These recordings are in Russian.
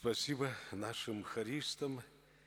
Спасибо нашим хористам.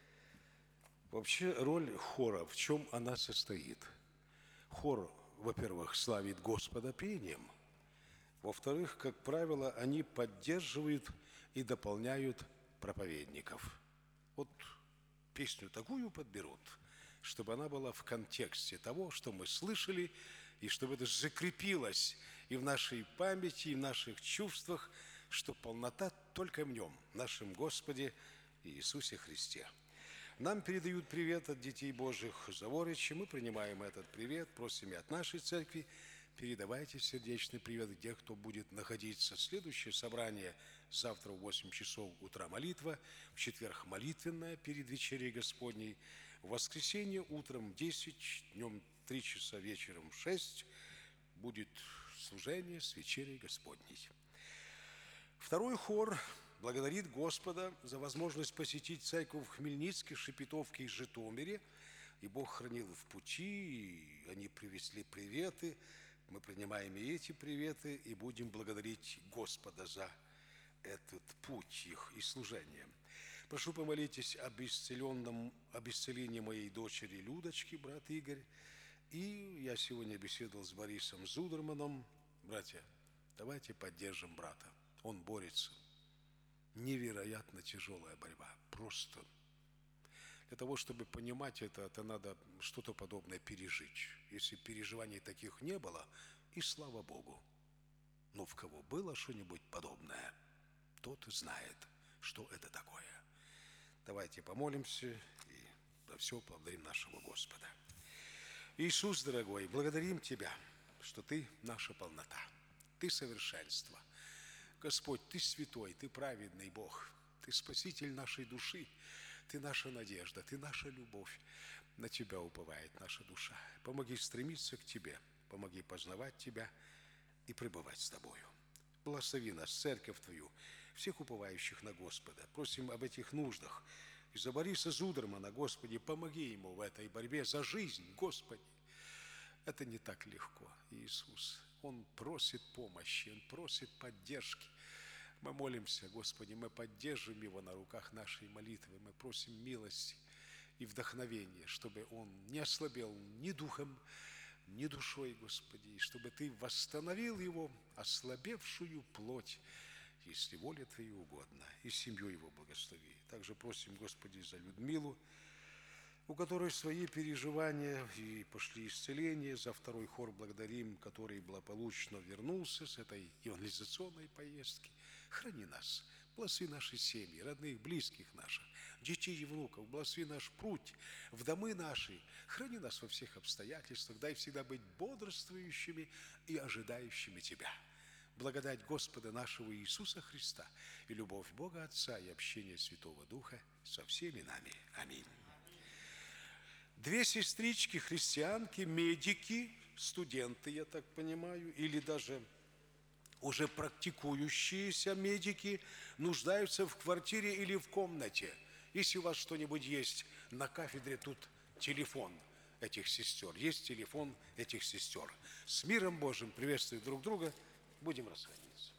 Вообще роль хора, в чем она состоит? Хор, во-первых, славит Господа пением. Во-вторых, как правило, они поддерживают и дополняют проповедников. Вот песню такую подберут, чтобы она была в контексте того, что мы слышали, и чтобы это закрепилось и в нашей памяти, и в наших чувствах, что полнота только в Нем, нашем Господе Иисусе Христе. Нам передают привет от детей Божьих Заворича. Мы принимаем этот привет, просим и от нашей церкви. Передавайте сердечный привет тех, кто будет находиться. Следующее собрание завтра в 8 часов утра молитва, в четверг молитвенная перед вечерей Господней, в воскресенье утром в 10, днем 3 часа, вечером в 6 будет служение с вечерей Господней. Второй хор благодарит Господа за возможность посетить церковь в Хмельницке, Шепетовке и Житомире. И Бог хранил в пути, и они привезли приветы. Мы принимаем и эти приветы, и будем благодарить Господа за этот путь их и служение. Прошу, помолитесь об исцелении моей дочери Людочки, брат Игорь. И я сегодня беседовал с Борисом Зудерманом. Братья, давайте поддержим брата. Он борется. Невероятно тяжелая борьба. Просто. Для того, чтобы понимать это надо что-то подобное пережить. Если переживаний таких не было, и слава Богу. Но в кого было что-нибудь подобное, тот знает, что это такое. Давайте помолимся и за все благодарим нашего Господа. Иисус, дорогой, благодарим Тебя, что Ты наша полнота, Ты совершенство. Господь, Ты святой, Ты праведный Бог, Ты спаситель нашей души, Ты наша надежда, Ты наша любовь. На Тебя уповает наша душа. Помоги стремиться к Тебе, помоги познавать Тебя и пребывать с Тобою. Благослови нас, церковь Твою, всех уповающих на Господа. Просим об этих нуждах. И за Бориса Зудермана, Господи, помоги ему в этой борьбе за жизнь, Господи. Это не так легко, Иисус. Он просит помощи, Он просит поддержки. Мы молимся, Господи, мы поддержим Его на руках нашей молитвы. Мы просим милости и вдохновения, чтобы он не ослабел ни духом, ни душой, Господи, и чтобы Ты восстановил его ослабевшую плоть, если воля Твоя угодна, и семью его благослови. Также просим, Господи, за Людмилу, у которой свои переживания и пошли исцеления. За второй хор благодарим, который благополучно вернулся с этой евангелизационной поездки. Храни нас, благослови наши семьи, родных, близких наших, детей и внуков, благослови наш путь в домы наши. Храни нас во всех обстоятельствах, дай всегда быть бодрствующими и ожидающими Тебя. Благодать Господа нашего Иисуса Христа и любовь Бога Отца и общение Святого Духа со всеми нами. Аминь. Две сестрички, христианки, медики, студенты, я так понимаю, или даже уже практикующиеся медики нуждаются в квартире или в комнате. Если у вас что-нибудь есть на кафедре, тут телефон этих сестер, есть телефон этих сестер. С миром Божьим приветствуем друг друга, будем расходиться.